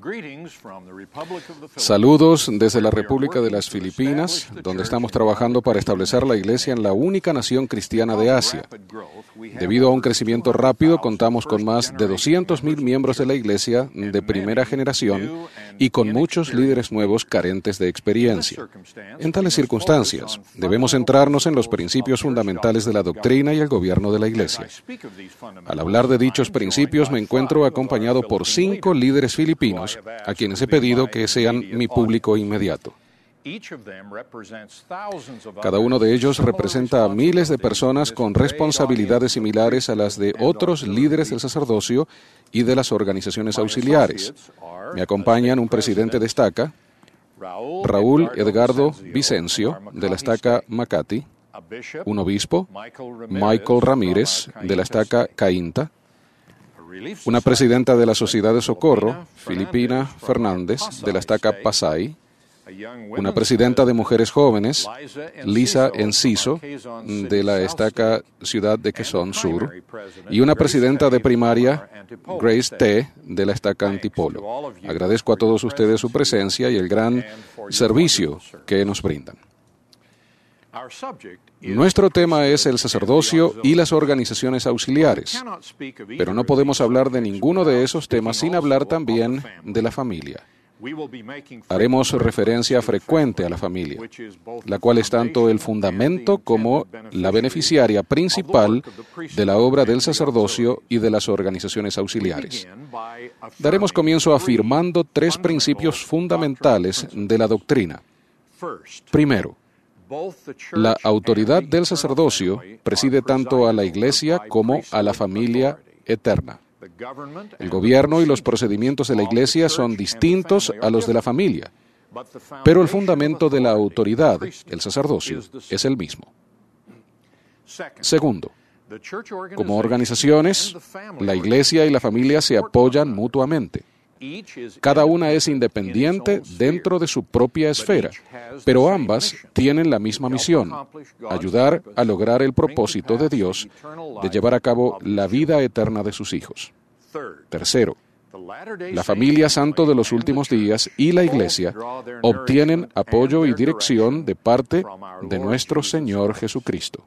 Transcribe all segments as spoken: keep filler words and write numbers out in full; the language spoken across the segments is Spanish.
Saludos desde la República de las Filipinas, donde estamos trabajando para establecer la Iglesia en la única nación cristiana de Asia. Debido a un crecimiento rápido, contamos con más de doscientos mil miembros de la Iglesia de primera generación y con muchos líderes nuevos carentes de experiencia. En tales circunstancias, debemos centrarnos en los principios fundamentales de la doctrina y el gobierno de la Iglesia. Al hablar de dichos principios, me encuentro acompañado por cinco líderes filipinos, a quienes he pedido que sean mi público inmediato. Cada uno de ellos representa a miles de personas con responsabilidades similares a las de otros líderes del sacerdocio y de las organizaciones auxiliares. Me acompañan un presidente de estaca, Raúl Edgardo Vicencio, de la estaca Makati, un obispo, Michael Ramírez, de la estaca Cainta, una presidenta de la Sociedad de Socorro, Filipina Fernández, de la estaca Pasay, una presidenta de mujeres jóvenes, Lisa Enciso, de la estaca Ciudad de Quezón Sur, y una presidenta de primaria, Grace T., de la estaca Antipolo. Agradezco a todos ustedes su presencia y el gran servicio que nos brindan. Nuestro tema es el sacerdocio y las organizaciones auxiliares, pero no podemos hablar de ninguno de esos temas sin hablar también de la familia. Haremos referencia frecuente a la familia, la cual es tanto el fundamento como la beneficiaria principal de la obra del sacerdocio y de las organizaciones auxiliares. Daremos comienzo afirmando tres principios fundamentales de la doctrina. Primero, la autoridad del sacerdocio preside tanto a la Iglesia como a la familia eterna. El gobierno y los procedimientos de la Iglesia son distintos a los de la familia, pero el fundamento de la autoridad, el sacerdocio, es el mismo. Segundo, como organizaciones, la Iglesia y la familia se apoyan mutuamente. Cada una es independiente dentro de su propia esfera, pero ambas tienen la misma misión: ayudar a lograr el propósito de Dios de llevar a cabo la vida eterna de sus hijos. Tercero, la familia santo de los últimos días y la Iglesia obtienen apoyo y dirección de parte de nuestro Señor Jesucristo.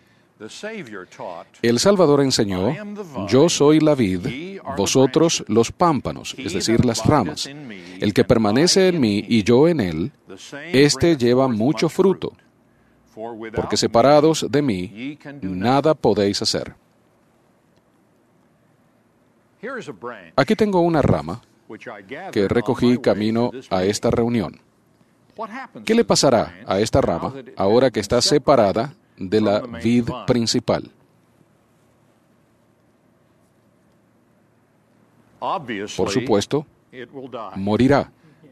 El Salvador enseñó: yo soy la vid, vosotros los pámpanos, es decir, las ramas. El que permanece en mí y yo en él, éste lleva mucho fruto, porque separados de mí, nada podéis hacer. Aquí tengo una rama que recogí camino a esta reunión. ¿Qué le pasará a esta rama ahora que está separada de la vid principal? Por supuesto, morirá.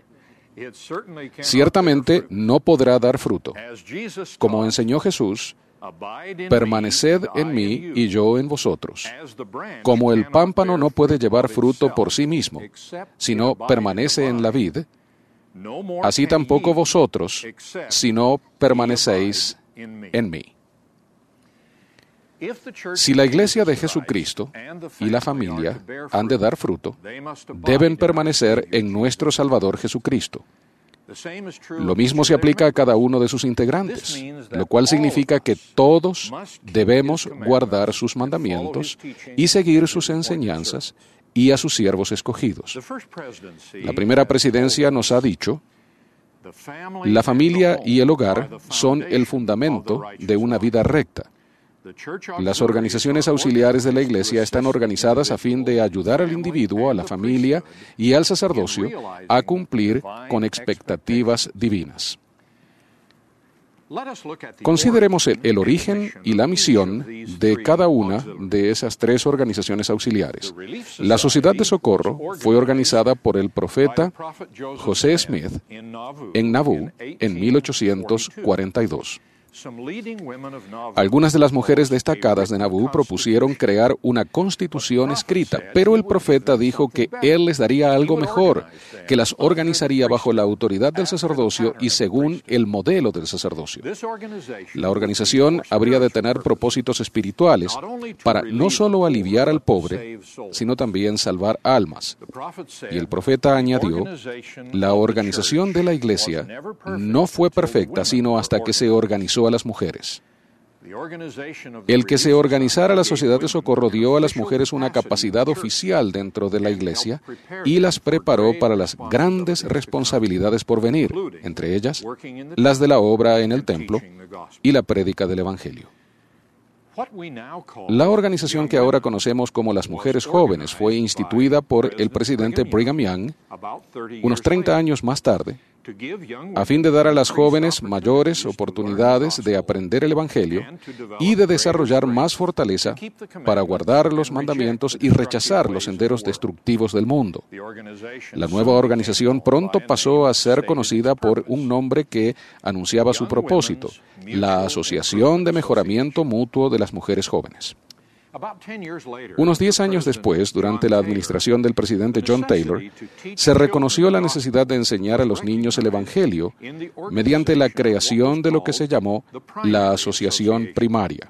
Ciertamente no podrá dar fruto. Como enseñó Jesús, permaneced en mí y yo en vosotros. Como el pámpano no puede llevar fruto por sí mismo, sino permanece en la vid, así tampoco vosotros, si no permanecéis en mí. Si la Iglesia de Jesucristo y la familia han de dar fruto, deben permanecer en nuestro Salvador Jesucristo. Lo mismo se aplica a cada uno de sus integrantes, lo cual significa que todos debemos guardar sus mandamientos y seguir sus enseñanzas y a sus siervos escogidos. La primera presidencia nos ha dicho: la familia y el hogar son el fundamento de una vida recta. Las organizaciones auxiliares de la Iglesia están organizadas a fin de ayudar al individuo, a la familia y al sacerdocio a cumplir con expectativas divinas. Consideremos el, el origen y la misión de cada una de esas tres organizaciones auxiliares. La Sociedad de Socorro fue organizada por el profeta José Smith en Nauvoo en mil ochocientos cuarenta y dos. Algunas de las mujeres destacadas de Nauvoo propusieron crear una constitución escrita, pero el profeta dijo que él les daría algo mejor, que las organizaría bajo la autoridad del sacerdocio y según el modelo del sacerdocio. La organización habría de tener propósitos espirituales para no solo aliviar al pobre, sino también salvar almas. Y el profeta añadió, la organización de la iglesia no fue perfecta sino hasta que se organizó a las mujeres. El que se organizara la sociedad de socorro dio a las mujeres una capacidad oficial dentro de la iglesia y las preparó para las grandes responsabilidades por venir, entre ellas las de la obra en el templo y la prédica del Evangelio. La organización que ahora conocemos como las Mujeres Jóvenes fue instituida por el presidente Brigham Young unos treinta años más tarde, a fin de dar a las jóvenes mayores oportunidades de aprender el Evangelio y de desarrollar más fortaleza para guardar los mandamientos y rechazar los senderos destructivos del mundo. La nueva organización pronto pasó a ser conocida por un nombre que anunciaba su propósito, la Asociación de Mejoramiento Mutuo de las Mujeres Jóvenes. Unos diez años después, durante la administración del presidente John Taylor, se reconoció la necesidad de enseñar a los niños el Evangelio mediante la creación de lo que se llamó la Asociación Primaria.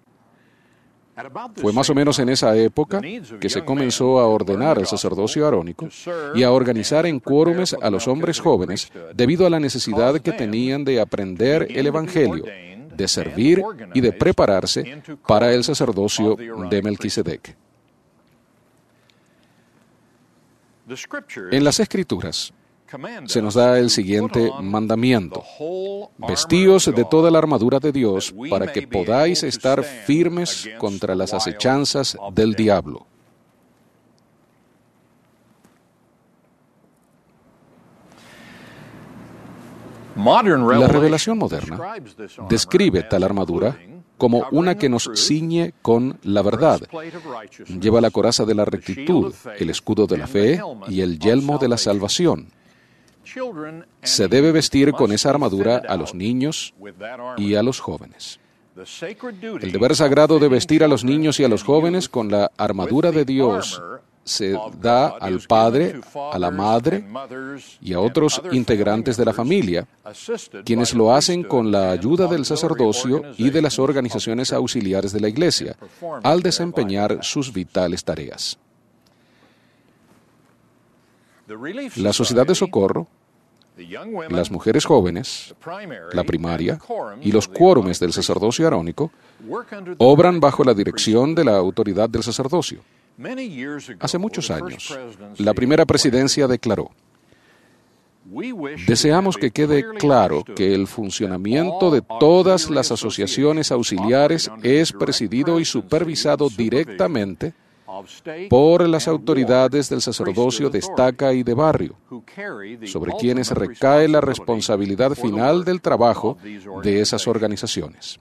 Fue más o menos en esa época que se comenzó a ordenar el sacerdocio arónico y a organizar en quórumes a los hombres jóvenes debido a la necesidad que tenían de aprender el Evangelio, de servir y de prepararse para el sacerdocio de Melquisedec. En las Escrituras se nos da el siguiente mandamiento: vestíos de toda la armadura de Dios para que podáis estar firmes contra las acechanzas del diablo. La revelación moderna describe tal armadura como una que nos ciñe con la verdad. Lleva la coraza de la rectitud, el escudo de la fe y el yelmo de la salvación. Se debe vestir con esa armadura a los niños y a los jóvenes. El deber sagrado de vestir a los niños y a los jóvenes con la armadura de Dios se da al padre, a la madre y a otros integrantes de la familia, quienes lo hacen con la ayuda del sacerdocio y de las organizaciones auxiliares de la iglesia, al desempeñar sus vitales tareas. La sociedad de socorro, las mujeres jóvenes, la primaria y los quórumes del sacerdocio arónico obran bajo la dirección de la autoridad del sacerdocio. Hace muchos años, la primera presidencia declaró: deseamos que quede claro que el funcionamiento de todas las asociaciones auxiliares es presidido y supervisado directamente por las autoridades del sacerdocio de estaca y de barrio, sobre quienes recae la responsabilidad final del trabajo de esas organizaciones.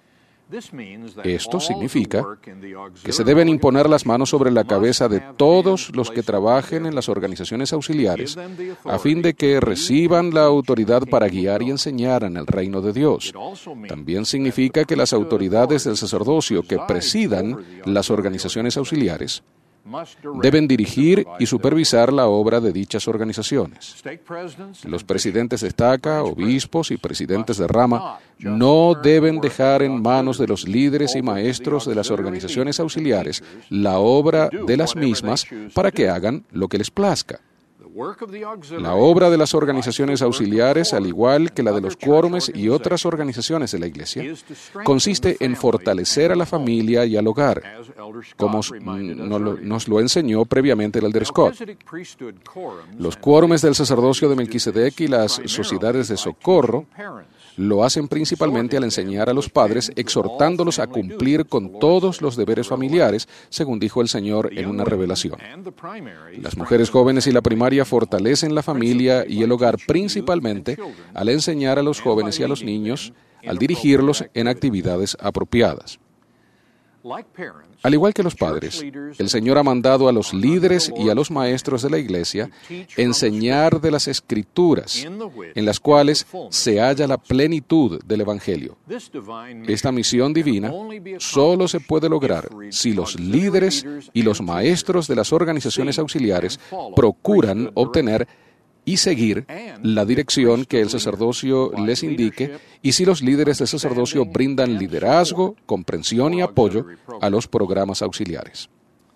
Esto significa que se deben imponer las manos sobre la cabeza de todos los que trabajen en las organizaciones auxiliares a fin de que reciban la autoridad para guiar y enseñar en el reino de Dios. También significa que las autoridades del sacerdocio que presidan las organizaciones auxiliares deben dirigir y supervisar la obra de dichas organizaciones. Los presidentes de estaca, obispos y presidentes de rama no deben dejar en manos de los líderes y maestros de las organizaciones auxiliares la obra de las mismas para que hagan lo que les plazca. La obra de las organizaciones auxiliares, al igual que la de los quórumes y otras organizaciones de la Iglesia, consiste en fortalecer a la familia y al hogar, como nos lo enseñó previamente el elder Scott. Los quórumes del sacerdocio de Melquisedec y las sociedades de socorro lo hacen principalmente al enseñar a los padres, exhortándolos a cumplir con todos los deberes familiares, según dijo el Señor en una revelación. Las mujeres jóvenes y la primaria fortalecen la familia y el hogar principalmente al enseñar a los jóvenes y a los niños, al dirigirlos en actividades apropiadas. Al igual que los padres, el Señor ha mandado a los líderes y a los maestros de la Iglesia enseñar de las Escrituras, en las cuales se halla la plenitud del Evangelio. Esta misión divina solo se puede lograr si los líderes y los maestros de las organizaciones auxiliares procuran obtener y seguir la dirección que el sacerdocio les indique, y si los líderes del sacerdocio brindan liderazgo, comprensión y apoyo a los programas auxiliares.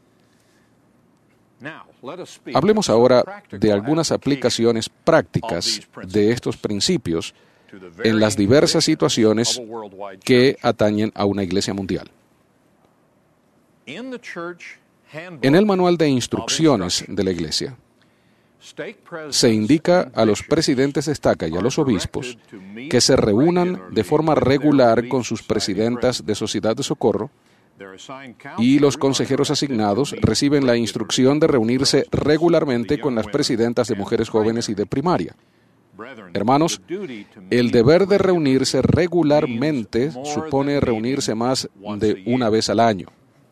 Hablemos ahora de algunas aplicaciones prácticas de estos principios en las diversas situaciones que atañen a una iglesia mundial. En el manual de instrucciones de la iglesia, se indica a los presidentes de estaca y a los obispos que se reúnan de forma regular con sus presidentas de sociedad de socorro, y los consejeros asignados reciben la instrucción de reunirse regularmente con las presidentas de mujeres jóvenes y de primaria. Hermanos, el deber de reunirse regularmente supone reunirse más de una vez al año.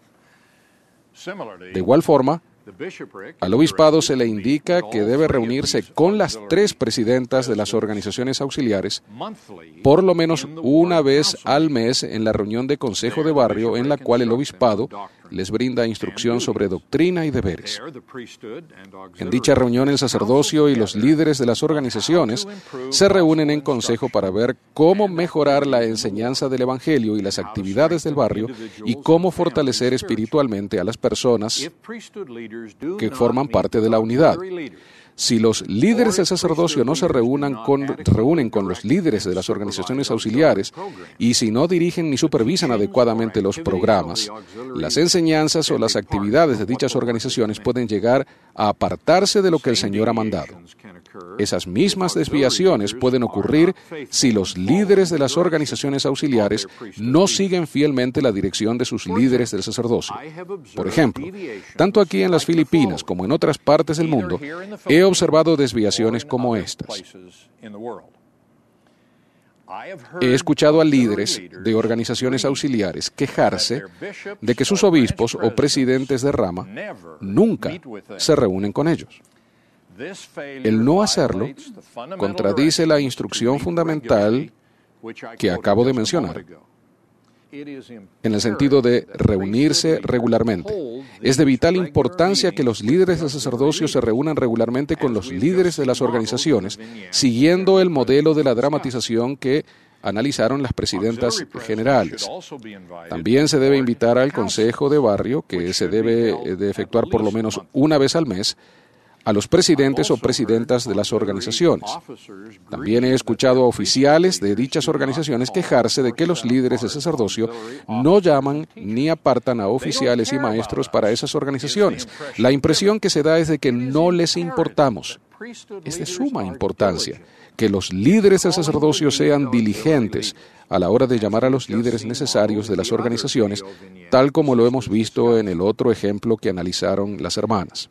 De igual forma, al obispado se le indica que debe reunirse con las tres presidentas de las organizaciones auxiliares por lo menos una vez al mes en la reunión de consejo de barrio, en la cual el obispado les brinda instrucción sobre doctrina y deberes. En dicha reunión, el sacerdocio y los líderes de las organizaciones se reúnen en consejo para ver cómo mejorar la enseñanza del Evangelio y las actividades del barrio, y cómo fortalecer espiritualmente a las personas que forman parte de la unidad. Si los líderes del sacerdocio no se reúnan con, reúnen con los líderes de las organizaciones auxiliares, y si no dirigen ni supervisan adecuadamente los programas, las enseñanzas o las actividades de dichas organizaciones pueden llegar a apartarse de lo que el Señor ha mandado. Esas mismas desviaciones pueden ocurrir si los líderes de las organizaciones auxiliares no siguen fielmente la dirección de sus líderes del sacerdocio. Por ejemplo, tanto aquí en las Filipinas como en otras partes del mundo, he observado desviaciones como estas. He escuchado a líderes de organizaciones auxiliares quejarse de que sus obispos o presidentes de rama nunca se reúnen con ellos. El no hacerlo contradice la instrucción fundamental que acabo de mencionar, en el sentido de reunirse regularmente. Es de vital importancia que los líderes del sacerdocio se reúnan regularmente con los líderes de las organizaciones, siguiendo el modelo de la dramatización que analizaron las presidentas generales. También se debe invitar al consejo de barrio, que se debe de efectuar por lo menos una vez al mes, a los presidentes o presidentas de las organizaciones. También he escuchado a oficiales de dichas organizaciones quejarse de que los líderes del sacerdocio no llaman ni apartan a oficiales y maestros para esas organizaciones. La impresión que se da es de que no les importamos. Es de suma importancia que los líderes del sacerdocio sean diligentes a la hora de llamar a los líderes necesarios de las organizaciones, tal como lo hemos visto en el otro ejemplo que analizaron las hermanas.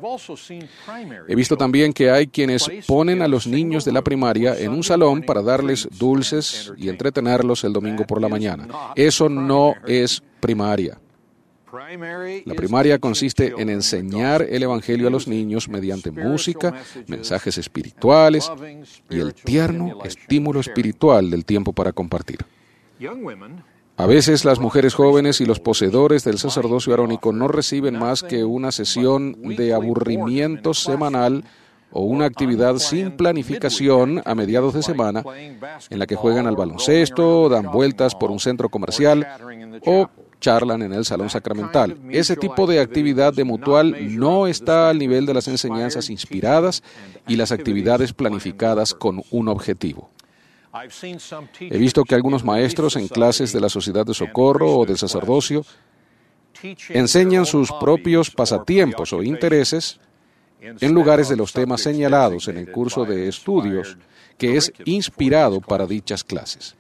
He visto también que hay quienes ponen a los niños de la primaria en un salón para darles dulces y entretenerlos el domingo por la mañana. Eso no es primaria. La primaria consiste en enseñar el Evangelio a los niños mediante música, mensajes espirituales y el tierno estímulo espiritual del tiempo para compartir. A veces las mujeres jóvenes y los poseedores del sacerdocio arónico no reciben más que una sesión de aburrimiento semanal o una actividad sin planificación a mediados de semana en la que juegan al baloncesto, dan vueltas por un centro comercial o charlan en el salón sacramental. Ese tipo de actividad de mutual no está al nivel de las enseñanzas inspiradas y las actividades planificadas con un objetivo. He visto que algunos maestros en clases de la sociedad de socorro o del sacerdocio enseñan sus propios pasatiempos o intereses en lugares de los temas señalados en el curso de estudios que es inspirado para dichas clases.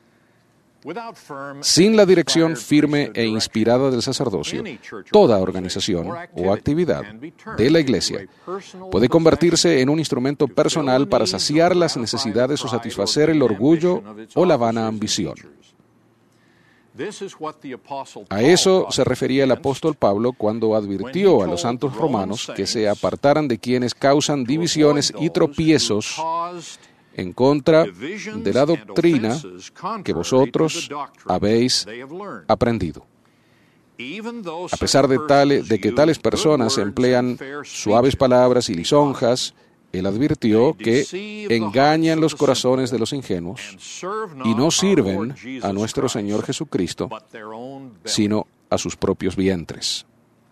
Sin la dirección firme e inspirada del sacerdocio, toda organización o actividad de la Iglesia puede convertirse en un instrumento personal para saciar las necesidades o satisfacer el orgullo o la vana ambición. A eso se refería el apóstol Pablo cuando advirtió a los santos romanos que se apartaran de quienes causan divisiones y tropiezos en contra de la doctrina que vosotros habéis aprendido. A pesar de, tal, de que tales personas emplean suaves palabras y lisonjas, él advirtió que engañan los corazones de los ingenuos y no sirven a nuestro Señor Jesucristo, sino a sus propios vientres.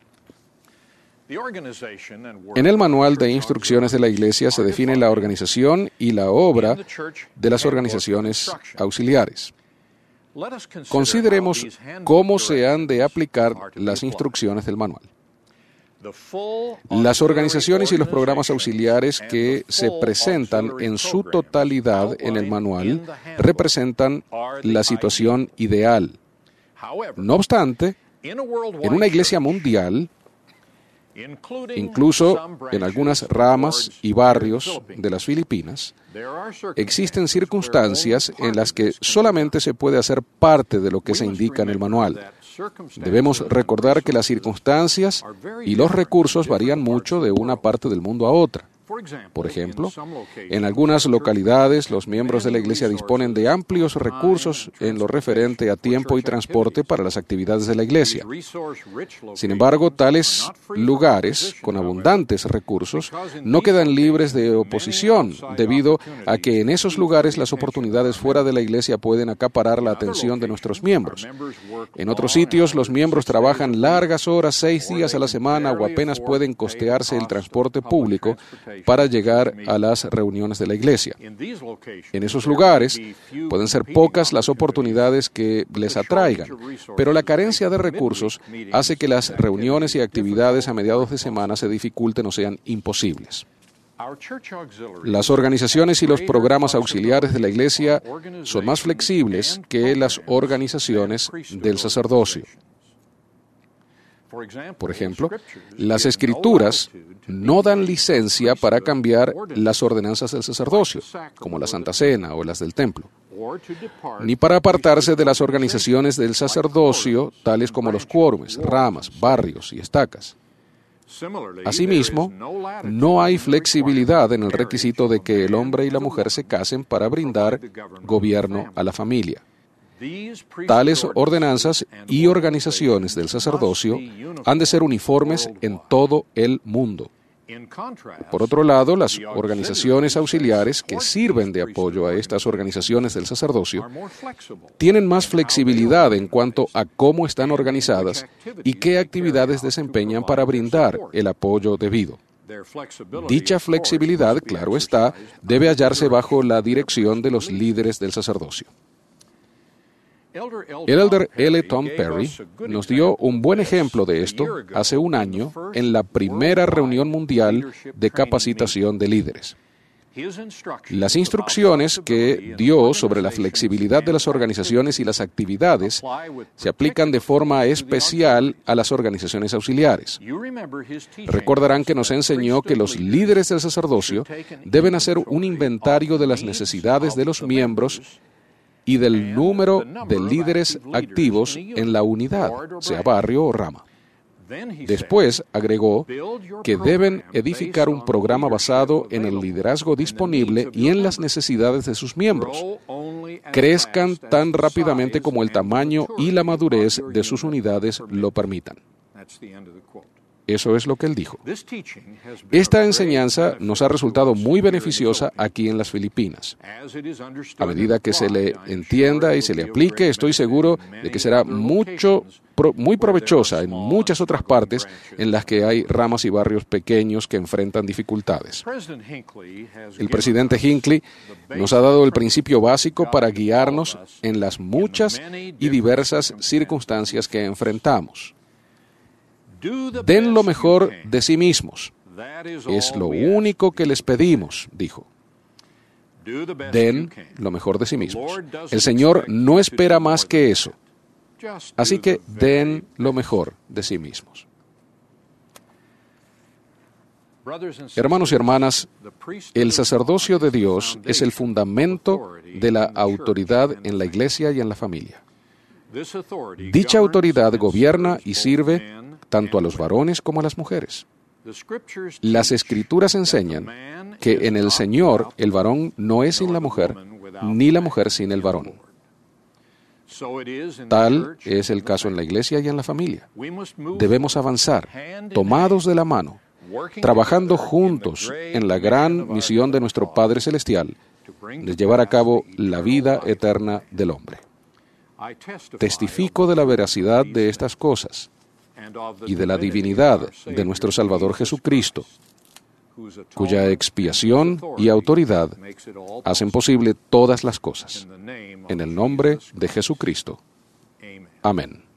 En el manual de instrucciones de la Iglesia se define la organización y la obra de las organizaciones auxiliares. Consideremos cómo se han de aplicar las instrucciones del manual. Las organizaciones y los programas auxiliares que se presentan en su totalidad en el manual representan la situación ideal. No obstante, en una iglesia mundial, incluso en algunas ramas y barrios de las Filipinas, existen circunstancias en las que solamente se puede hacer parte de lo que se indica en el manual. Debemos recordar que las circunstancias y los recursos varían mucho de una parte del mundo a otra. Por ejemplo, en algunas localidades los miembros de la Iglesia disponen de amplios recursos en lo referente a tiempo y transporte para las actividades de la Iglesia. Sin embargo, tales lugares con abundantes recursos no quedan libres de oposición, debido a que en esos lugares las oportunidades fuera de la Iglesia pueden acaparar la atención de nuestros miembros. En otros sitios, los miembros trabajan largas horas, seis días a la semana, o apenas pueden costearse el transporte público para llegar a las reuniones de la iglesia. En esos lugares pueden ser pocas las oportunidades que les atraigan, pero la carencia de recursos hace que las reuniones y actividades a mediados de semana se dificulten o sean imposibles. Las organizaciones y los programas auxiliares de la iglesia son más flexibles que las organizaciones del sacerdocio. Por ejemplo, las Escrituras no dan licencia para cambiar las ordenanzas del sacerdocio, como la Santa Cena o las del templo, ni para apartarse de las organizaciones del sacerdocio, tales como los quórumes, ramas, barrios y estacas. Asimismo, no hay flexibilidad en el requisito de que el hombre y la mujer se casen para brindar gobierno a la familia. Tales ordenanzas y organizaciones del sacerdocio han de ser uniformes en todo el mundo. Por otro lado, las organizaciones auxiliares que sirven de apoyo a estas organizaciones del sacerdocio tienen más flexibilidad en cuanto a cómo están organizadas y qué actividades desempeñan para brindar el apoyo debido. Dicha flexibilidad, claro está, debe hallarse bajo la dirección de los líderes del sacerdocio. El elder L. Tom Perry nos dio un buen ejemplo de esto hace un año en la primera reunión mundial de capacitación de líderes. Las instrucciones que dio sobre la flexibilidad de las organizaciones y las actividades se aplican de forma especial a las organizaciones auxiliares. Recordarán que nos enseñó que los líderes del sacerdocio deben hacer un inventario de las necesidades de los miembros y del número de líderes activos en la unidad, sea barrio o rama. Después agregó que deben edificar un programa basado en el liderazgo disponible y en las necesidades de sus miembros. Crezcan tan rápidamente como el tamaño y la madurez de sus unidades lo permitan. Eso es lo que él dijo. Esta enseñanza nos ha resultado muy beneficiosa aquí en las Filipinas. A medida que se le entienda y se le aplique, estoy seguro de que será mucho, muy provechosa en muchas otras partes en las que hay ramas y barrios pequeños que enfrentan dificultades. El presidente Hinckley nos ha dado el principio básico para guiarnos en las muchas y diversas circunstancias que enfrentamos. Den lo mejor de sí mismos. Es lo único que les pedimos, dijo. Den lo mejor de sí mismos. El Señor no espera más que eso. Así que den lo mejor de sí mismos. Hermanos y hermanas, el sacerdocio de Dios es el fundamento de la autoridad en la iglesia y en la familia. Dicha autoridad gobierna y sirve tanto a los varones como a las mujeres. Las Escrituras enseñan que en el Señor el varón no es sin la mujer, ni la mujer sin el varón. Tal es el caso en la iglesia y en la familia. Debemos avanzar, tomados de la mano, trabajando juntos en la gran misión de nuestro Padre Celestial, de llevar a cabo la vida eterna del hombre. Testifico de la veracidad de estas cosas y de la divinidad de nuestro Salvador Jesucristo, cuya expiación y autoridad hacen posible todas las cosas. En el nombre de Jesucristo. Amén.